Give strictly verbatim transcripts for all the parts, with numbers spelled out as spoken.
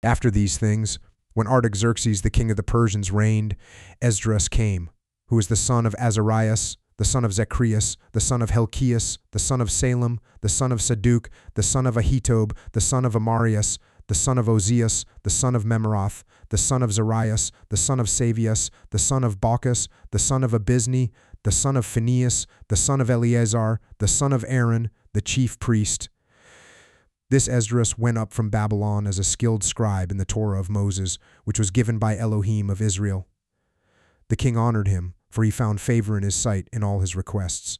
After these things, when Artaxerxes the king of the Persians reigned, Esdras came, who was the son of Azarias, the son of Zacharias, the son of Helkias, the son of Salem, the son of Saduk, the son of Ahitob, the son of Amarias, the son of Ozias, the son of Memeroth, the son of Zarias, the son of Savias, the son of Baucus, the son of Abizni, the son of Phinehas, the son of Eleazar, the son of Aaron, the chief priest. This Esdras went up from Babylon as a skilled scribe in the Torah of Moses, which was given by Elohim of Israel. The king honored him, for he found favor in his sight in all his requests.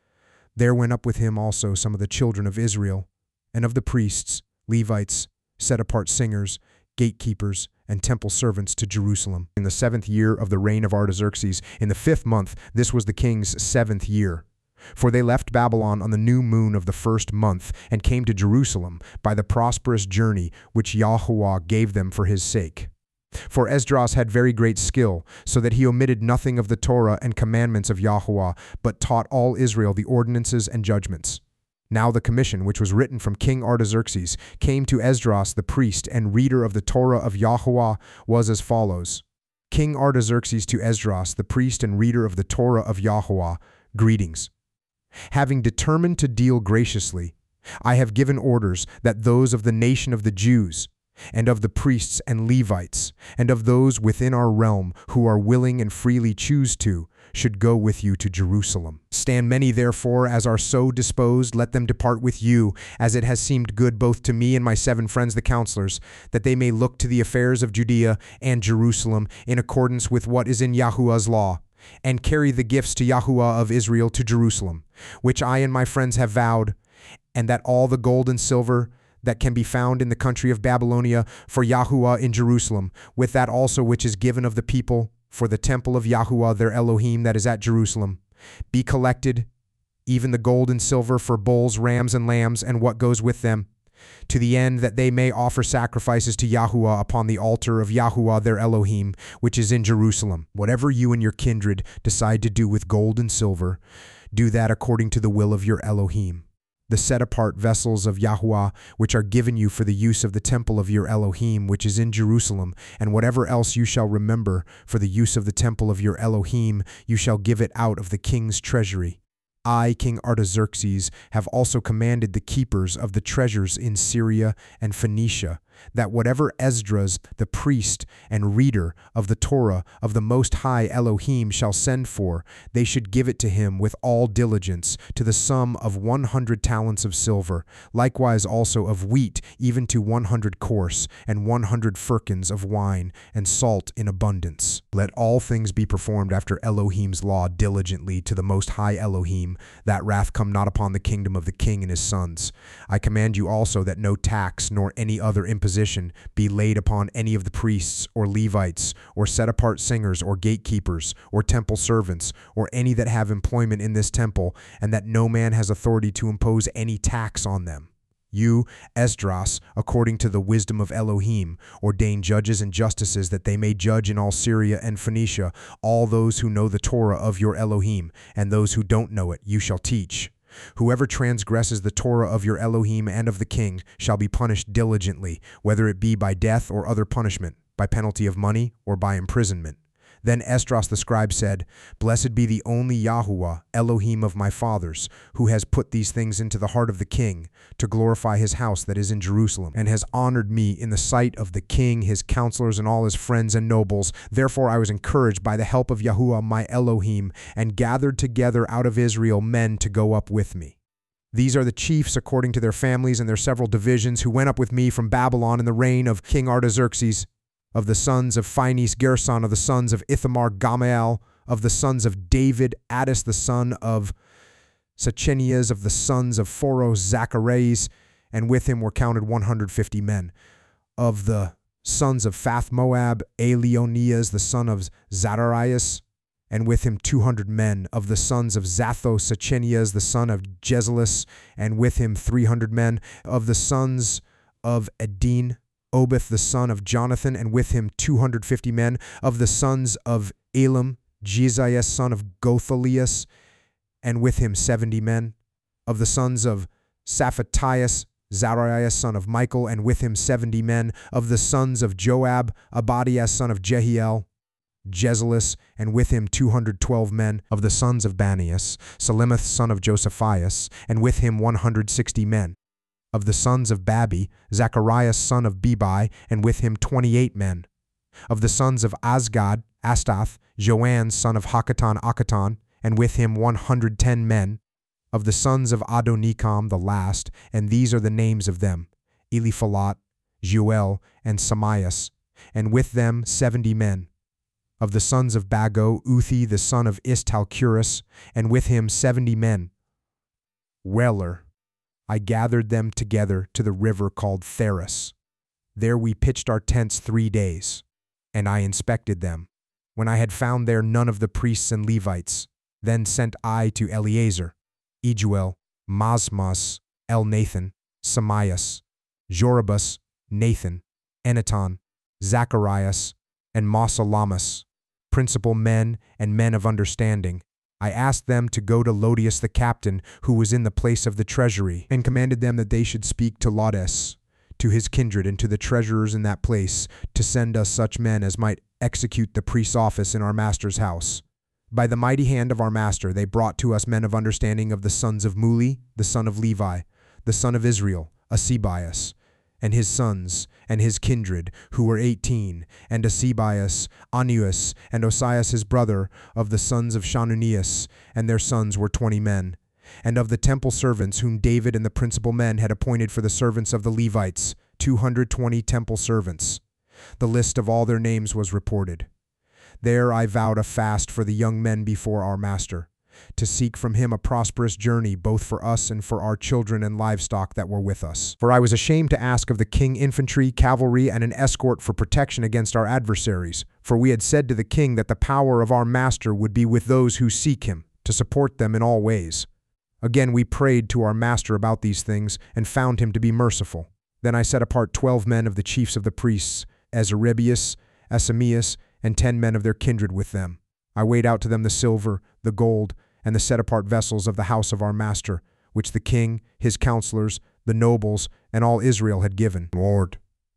There went up with him also some of the children of Israel, and of the priests, Levites, set-apart singers, gatekeepers, and temple servants to Jerusalem. In the seventh year of the reign of Artaxerxes, in the fifth month, this was the king's seventh year. For they left Babylon on the new moon of the first month, and came to Jerusalem by the prosperous journey which Yahuwah gave them for his sake. For Esdras had very great skill, so that he omitted nothing of the Torah and commandments of Yahuwah, but taught all Israel the ordinances and judgments. Now the commission, which was written from King Artaxerxes, came to Esdras the priest and reader of the Torah of Yahuwah, was as follows. King Artaxerxes to Esdras the priest and reader of the Torah of Yahuwah, greetings. Having determined to deal graciously, I have given orders that those of the nation of the Jews, and of the priests and Levites, and of those within our realm who are willing and freely choose to, should go with you to Jerusalem. Stand many therefore as are so disposed, let them depart with you, as it has seemed good both to me and my seven friends the counselors, that they may look to the affairs of Judea and Jerusalem in accordance with what is in Yahuwah's law, and carry the gifts to Yahuwah of Israel to Jerusalem, which I and my friends have vowed, and that all the gold and silver that can be found in the country of Babylonia for Yahuwah in Jerusalem, with that also which is given of the people for the temple of Yahuwah their Elohim that is at Jerusalem, be collected, even the gold and silver for bulls, rams, and lambs, and what goes with them, to the end that they may offer sacrifices to Yahuwah upon the altar of Yahuwah their Elohim, which is in Jerusalem. Whatever you and your kindred decide to do with gold and silver, do that according to the will of your Elohim. The set-apart vessels of Yahuwah, which are given you for the use of the temple of your Elohim, which is in Jerusalem, and whatever else you shall remember for the use of the temple of your Elohim, you shall give it out of the king's treasury. I, King Artaxerxes, have also commanded the keepers of the treasures in Syria and Phoenicia, that whatever Esdras, the priest and reader of the Torah of the Most High Elohim shall send for, they should give it to him with all diligence, to the sum of one hundred talents of silver, likewise also of wheat, even to one hundred kors, and one hundred firkins of wine, and salt in abundance. Let all things be performed after Elohim's law diligently to the Most High Elohim, that wrath come not upon the kingdom of the king and his sons. I command you also that no tax nor any other imposition be laid upon any of the priests or Levites or set-apart singers or gatekeepers or temple servants or any that have employment in this temple, and that no man has authority to impose any tax on them. You, Esdras, according to the wisdom of Elohim, ordain judges and justices that they may judge in all Syria and Phoenicia all those who know the Torah of your Elohim, and those who don't know it you shall teach. Whoever transgresses the Torah of your Elohim and of the king shall be punished diligently, whether it be by death or other punishment, by penalty of money or by imprisonment. Then Esdras the scribe said, Blessed be the only Yahuwah, Elohim of my fathers, who has put these things into the heart of the king, to glorify his house that is in Jerusalem, and has honored me in the sight of the king, his counselors, and all his friends and nobles. Therefore I was encouraged by the help of Yahuwah my Elohim, and gathered together out of Israel men to go up with me. These are the chiefs according to their families and their several divisions, who went up with me from Babylon in the reign of King Artaxerxes. Of the sons of Phinehas, Gerson; of the sons of Ithamar, Gamael; of the sons of David, Addis the son of Sechenias; of the sons of Phoros, Zacharias, and with him were counted one hundred fifty men. Of the sons of Phath Moab, Elionias the son of Zadarias, and with him two hundred men. Of the sons of Zatho, Sechenias the son of Jezelis, and with him three hundred men. Of the sons of Edin, Obeth the son of Jonathan, and with him two hundred fifty men. Of the sons of Elam, Jezias son of Gothalias, and with him seventy men. Of the sons of Saphatias, Zariah son of Michael, and with him seventy men. Of the sons of Joab, Abadiah son of Jehiel, Jezalus, and with him two hundred twelve men. Of the sons of Banias, Salimeth son of Josephias, and with him one hundred sixty men. Of the sons of Babi, Zacharias son of Bebai, and with him twenty-eight men. Of the sons of Azgad, Astath, Joanne son of Hakatan Akatan, and with him one hundred ten men. Of the sons of Adonikam the last, and these are the names of them, Eliphalet, Jeuel, and Samias, and with them seventy men. Of the sons of Bago, Uthi the son of Istalchurus, and with him seventy men. Weller, I gathered them together to the river called Theris. There we pitched our tents three days, and I inspected them. When I had found there none of the priests and Levites, then sent I to Eleazar, Ejuel, Masmas, Elnathan, Samias, Joribus, Nathan, Enaton, Zacharias, and Mosalamas, principal men and men of understanding. I asked them to go to Lodius the captain, who was in the place of the treasury, and commanded them that they should speak to Laudes, to his kindred, and to the treasurers in that place, to send us such men as might execute the priest's office in our master's house. By the mighty hand of our master they brought to us men of understanding of the sons of Muli, the son of Levi, the son of Israel, Asebias, and his sons, and his kindred, who were eighteen, and Asebias, Anuas, and Osias his brother, of the sons of Shanunias, and their sons were twenty men. And of the temple servants whom David and the principal men had appointed for the servants of the Levites, two hundred twenty temple servants. The list of all their names was reported. There I vowed a fast for the young men before our master, to seek from him a prosperous journey both for us and for our children and livestock that were with us. For I was ashamed to ask of the king infantry, cavalry, and an escort for protection against our adversaries, for we had said to the king that the power of our master would be with those who seek him, to support them in all ways. Again we prayed to our master about these things, and found him to be merciful. Then I set apart twelve men of the chiefs of the priests, Azaribius, Asamias, and ten men of their kindred with them. I weighed out to them the silver, the gold, and the set-apart vessels of the house of our master, which the king, his counselors, the nobles, and all Israel had given. Lord,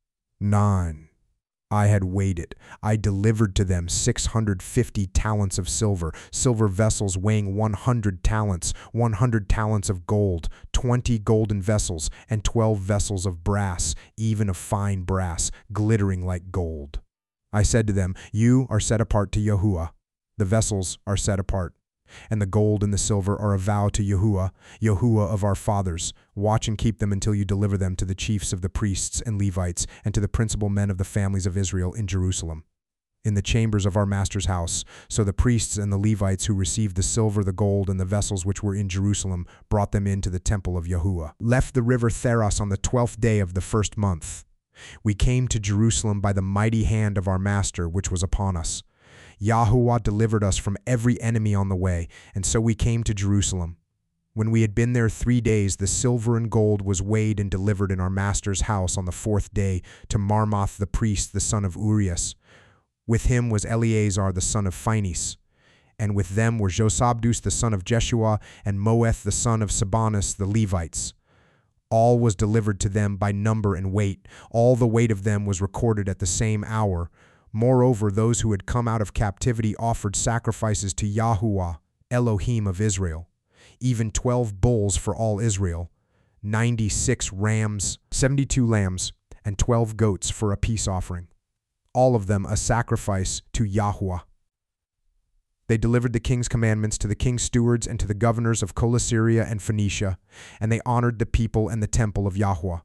nine. I had weighed it. I delivered to them six hundred fifty talents of silver, silver vessels weighing one hundred talents, one hundred talents of gold, twenty golden vessels, and twelve vessels of brass, even of fine brass, glittering like gold. I said to them, you are set apart to Yahuwah. The vessels are set apart, and the gold and the silver are a vow to Yahuwah, Yahuwah of our fathers. Watch and keep them until you deliver them to the chiefs of the priests and Levites, and to the principal men of the families of Israel in Jerusalem, in the chambers of our master's house. So the priests and the Levites who received the silver, the gold, and the vessels which were in Jerusalem brought them into the temple of Yahuwah. Left the river Theros on the twelfth day of the first month. We came to Jerusalem by the mighty hand of our master, which was upon us. Yahuwah delivered us from every enemy on the way, and so we came to Jerusalem. When we had been there three days, the silver and gold was weighed and delivered in our master's house on the fourth day to Marmoth the priest, the son of Urias. With him was Eleazar the son of Phinehas, and with them were Josabdus the son of Jeshua, and Moeth the son of Sabanus the Levites. All was delivered to them by number and weight. All the weight of them was recorded at the same hour. Moreover, those who had come out of captivity offered sacrifices to Yahuwah, Elohim of Israel, even twelve bulls for all Israel, ninety-six rams, seventy-two lambs, and twelve goats for a peace offering, all of them a sacrifice to Yahuwah. They delivered the king's commandments to the king's stewards and to the governors of Celesyria and Phoenicia, and they honored the people and the temple of Yahuwah.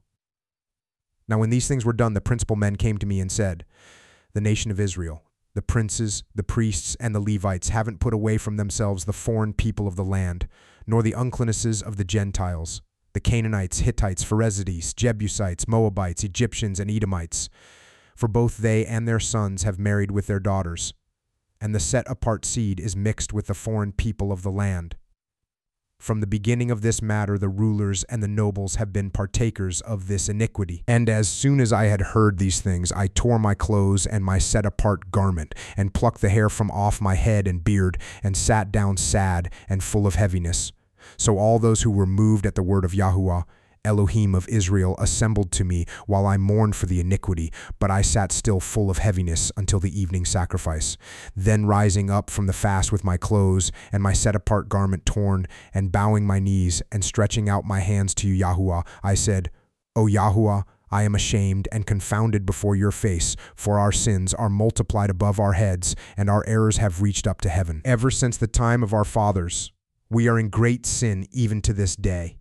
Now when these things were done, the principal men came to me and said, the nation of Israel, the princes, the priests, and the Levites haven't put away from themselves the foreign people of the land, nor the uncleannesses of the Gentiles, the Canaanites, Hittites, Pherezites, Jebusites, Moabites, Egyptians, and Edomites, for both they and their sons have married with their daughters, and the set-apart seed is mixed with the foreign people of the land. From the beginning of this matter, the rulers and the nobles have been partakers of this iniquity. And as soon as I had heard these things, I tore my clothes and my set-apart garment, and plucked the hair from off my head and beard, and sat down sad and full of heaviness. So all those who were moved at the word of Yahuwah, Elohim of Israel, assembled to me while I mourned for the iniquity, but I sat still full of heaviness until the evening sacrifice. Then rising up from the fast with my clothes and my set-apart garment torn, and bowing my knees and stretching out my hands to you, Yahuwah, I said, O Yahuwah, I am ashamed and confounded before your face, for our sins are multiplied above our heads, and our errors have reached up to heaven. Ever since the time of our fathers, we are in great sin even to this day.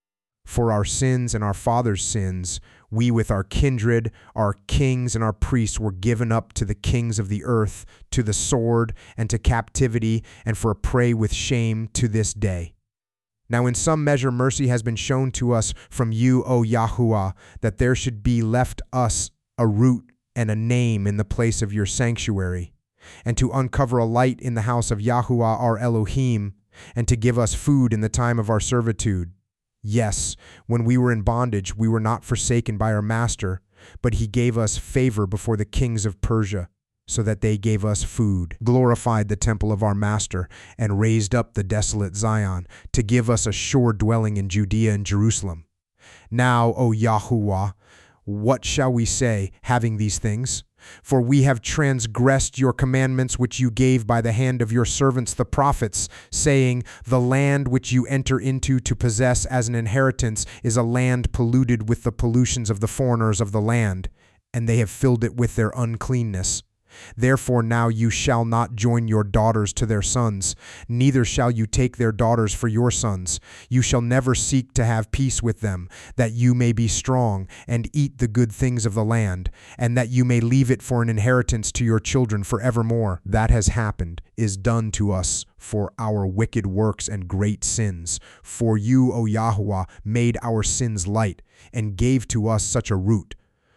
For our sins and our fathers' sins, we with our kindred, our kings and our priests were given up to the kings of the earth, to the sword and to captivity, and for a prey with shame to this day. Now in some measure mercy has been shown to us from you, O Yahuwah, that there should be left us a root and a name in the place of your sanctuary, and to uncover a light in the house of Yahuwah our Elohim, and to give us food in the time of our servitude. Yes, when we were in bondage, we were not forsaken by our master, but he gave us favor before the kings of Persia, so that they gave us food, glorified the temple of our master, and raised up the desolate Zion, to give us a sure dwelling in Judea and Jerusalem. Now, O Yahuwah, what shall we say, having these things? For we have transgressed your commandments which you gave by the hand of your servants the prophets, saying, the land which you enter into to possess as an inheritance is a land polluted with the pollutions of the foreigners of the land, and they have filled it with their uncleanness. Therefore now you shall not join your daughters to their sons, neither shall you take their daughters for your sons. You shall never seek to have peace with them, that you may be strong and eat the good things of the land, and that you may leave it for an inheritance to your children forevermore. That has happened, is done to us for our wicked works and great sins. For you, O Yahuwah, made our sins light and gave to us such a root.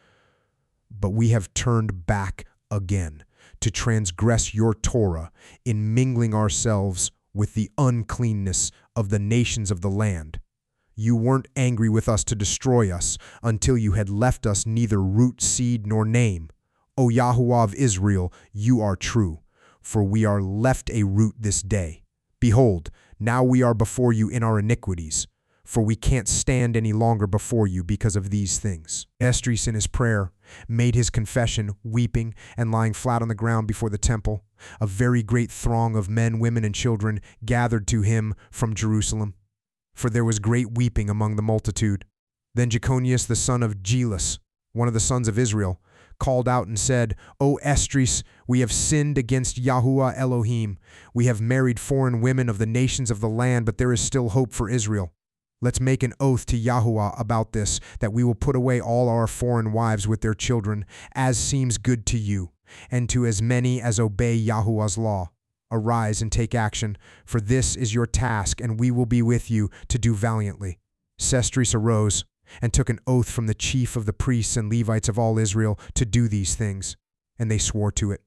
But we have turned back again to transgress your Torah in mingling ourselves with the uncleanness of the nations of the land. You weren't angry with us to destroy us until you had left us neither root, seed, nor name. O Yahuwah of Israel, you are true, for we are left a root this day. Behold, now we are before you in our iniquities, for we can't stand any longer before you because of these things. Esdras in his prayer made his confession, weeping and lying flat on the ground before the temple. A very great throng of men, women, and children gathered to him from Jerusalem, for there was great weeping among the multitude. Then Jeconias the son of Jelas, one of the sons of Israel, called out and said, O Esdras, we have sinned against Yahuwah Elohim. We have married foreign women of the nations of the land, but there is still hope for Israel. Let's make an oath to Yahuwah about this, that we will put away all our foreign wives with their children, as seems good to you, and to as many as obey Yahuwah's law. Arise and take action, for this is your task, and we will be with you to do valiantly. Esdras arose and took an oath from the chief of the priests and Levites of all Israel to do these things, and they swore to it.